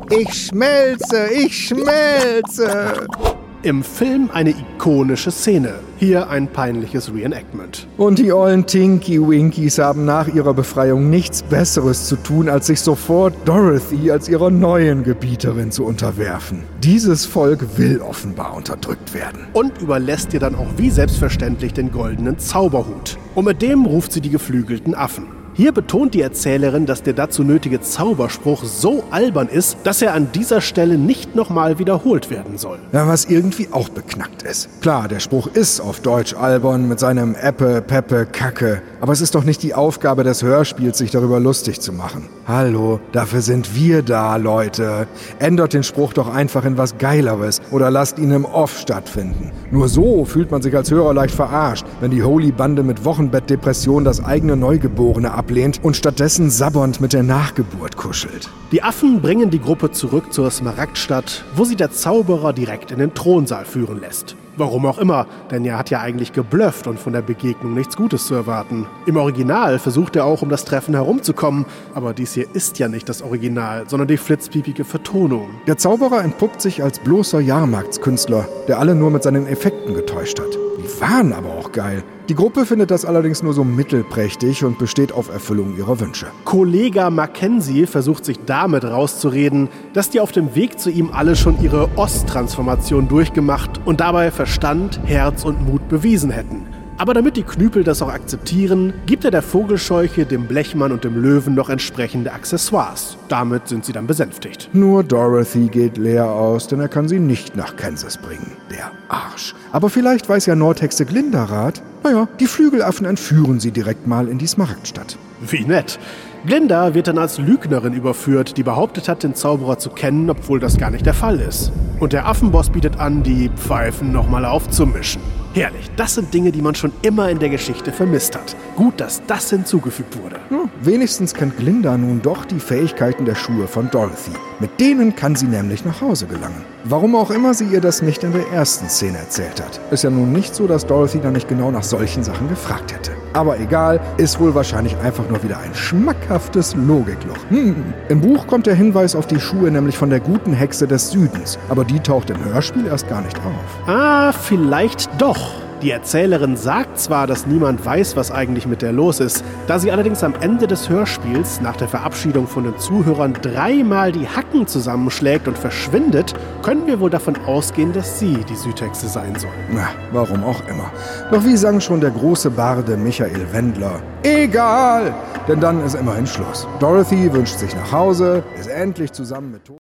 Ich schmelze, ich schmelze. Im Film eine ikonische Szene. Hier ein peinliches Reenactment. Und die ollen Tinky-Winkies haben nach ihrer Befreiung nichts Besseres zu tun, als sich sofort Dorothy als ihrer neuen Gebieterin zu unterwerfen. Dieses Volk will offenbar unterdrückt werden. Und überlässt ihr dann auch wie selbstverständlich den goldenen Zauberhut. Und mit dem ruft sie die geflügelten Affen. Hier betont die Erzählerin, dass der dazu nötige Zauberspruch so albern ist, dass er an dieser Stelle nicht nochmal wiederholt werden soll. Ja, was irgendwie auch beknackt ist. Klar, der Spruch ist auf Deutsch albern mit seinem Eppe, Peppe, Kacke. Aber es ist doch nicht die Aufgabe des Hörspiels, sich darüber lustig zu machen. Hallo, dafür sind wir da, Leute. Ändert den Spruch doch einfach in was Geileres oder lasst ihn im Off stattfinden. Nur so fühlt man sich als Hörer leicht verarscht, wenn die Holy-Bande mit Wochenbettdepression das eigene Neugeborene ablehnt und stattdessen sabbernd mit der Nachgeburt kuschelt. Die Affen bringen die Gruppe zurück zur Smaragdstadt, wo sie der Zauberer direkt in den Thronsaal führen lässt. Warum auch immer, denn er hat ja eigentlich geblufft und von der Begegnung nichts Gutes zu erwarten. Im Original versucht er auch, um das Treffen herumzukommen, aber dies hier ist ja nicht das Original, sondern die flitzpiepige Vertonung. Der Zauberer entpuppt sich als bloßer Jahrmarktskünstler, der alle nur mit seinen Effekten getäuscht hat. Die waren aber auch geil. Die Gruppe findet das allerdings nur so mittelprächtig und besteht auf Erfüllung ihrer Wünsche. Kollege Mackenzie versucht sich damit rauszureden, dass die auf dem Weg zu ihm alle schon ihre Ost-Transformation durchgemacht und dabei Verstand, Herz und Mut bewiesen hätten. Aber damit die Knüppel das auch akzeptieren, gibt er der Vogelscheuche, dem Blechmann und dem Löwen noch entsprechende Accessoires. Damit sind sie dann besänftigt. Nur Dorothy geht leer aus, denn er kann sie nicht nach Kansas bringen. Der Arsch. Aber vielleicht weiß ja Nordhexe Glinda Rat. Naja, die Flügelaffen entführen sie direkt mal in die Smaragdstadt. Wie nett. Glinda wird dann als Lügnerin überführt, die behauptet hat, den Zauberer zu kennen, obwohl das gar nicht der Fall ist. Und der Affenboss bietet an, die Pfeifen nochmal aufzumischen. Herrlich, das sind Dinge, die man schon immer in der Geschichte vermisst hat. Gut, dass das hinzugefügt wurde. Ja, wenigstens kennt Glinda nun doch die Fähigkeiten der Schuhe von Dorothy. Mit denen kann sie nämlich nach Hause gelangen. Warum auch immer sie ihr das nicht in der ersten Szene erzählt hat. Ist ja nun nicht so, dass Dorothy dann nicht genau nach solchen Sachen gefragt hätte. Aber egal, ist wohl wahrscheinlich einfach nur wieder ein schmackhaftes Logikloch. Im Buch kommt der Hinweis auf die Schuhe nämlich von der guten Hexe des Südens. Aber die taucht im Hörspiel erst gar nicht auf. Vielleicht doch. Die Erzählerin sagt zwar, dass niemand weiß, was eigentlich mit der los ist. Da sie allerdings am Ende des Hörspiels nach der Verabschiedung von den Zuhörern 3-mal die Hacken zusammenschlägt und verschwindet, können wir wohl davon ausgehen, dass sie die Südhexe sein soll. Na, warum auch immer. Doch wie sang schon der große Barde Michael Wendler? Egal! Denn dann ist immerhin Schluss. Dorothy wünscht sich nach Hause, ist endlich zusammen mit